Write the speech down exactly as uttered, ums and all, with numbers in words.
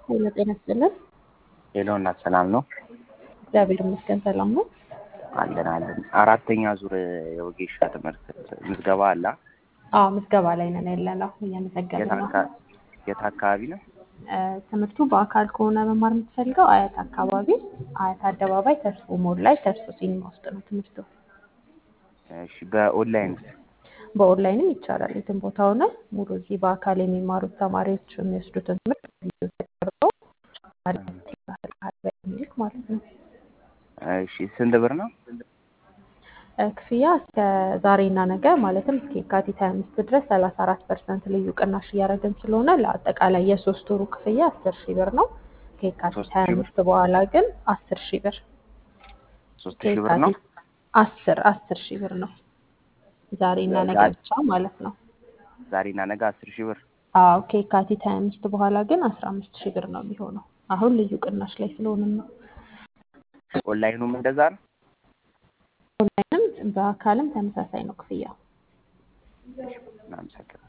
ሄሎ ጤና ይስጥልን። ሄሎ እናት ሰላም ነው? እግዚአብሔር ይመስገን ሰላም ነው። አለን አለን። አራተኛ ዙር የወጌሻ ትምህርት ምዝገባ አለ። አዎ ምዝገባ ላይ ነን ያለነው እየመዘገብን ነው። የት አካባቢ ነው? ትምህርቱ በአካል ከሆነ መማር የምትፈልገው አያት አካባቢ አያት አደባባይ ተስፎ ሞል ላይ ተስፎ ሲኒማ ውስጥ ነው ትምህርቱ። እሺ በኦንላይን በኦንላይንም ይቻላል። የትም ቦታ ሆነ ሙሉ እዚህ በአካል የሚማሩት ተማሪዎች የሚወስዱትን ትምህርት ቪዲዮ ተቀርጸው ሚልክ ማለት ነው። እሺ ስንት ብር ነው? ክፍያ እስከ ዛሬና ነገ ማለትም እስከ የካቲት ሃያ አምስት ድረስ ሰላሳ አራት ፐርሰንት ልዩ ቅናሽ እያደረግን ስለሆነ ለአጠቃላይ የሶስት ወሩ ክፍያ አስር ሺህ ብር ነው። ከየካቲት ሃያ አምስት በኋላ ግን አስር ሺህ ብር ሶስት ሺህ ብር ነው። አስር አስር ሺህ ብር ነው። ዛሬና ነገ ብቻ ማለት ነው። ዛሬና ነገ አስር ሺህ ብር። አዎ ከየካቲት ሃያ አምስት በኋላ ግን አስራ አምስት ሺህ ብር ነው የሚሆነው። አሁን ልዩ ቅናሽ ላይ ስለሆነ ነው። ኦንላይኑም እንደዛ ነው። ኦንላይንም በአካልም ተመሳሳይ ነው ክፍያው። እናመሰግናለን።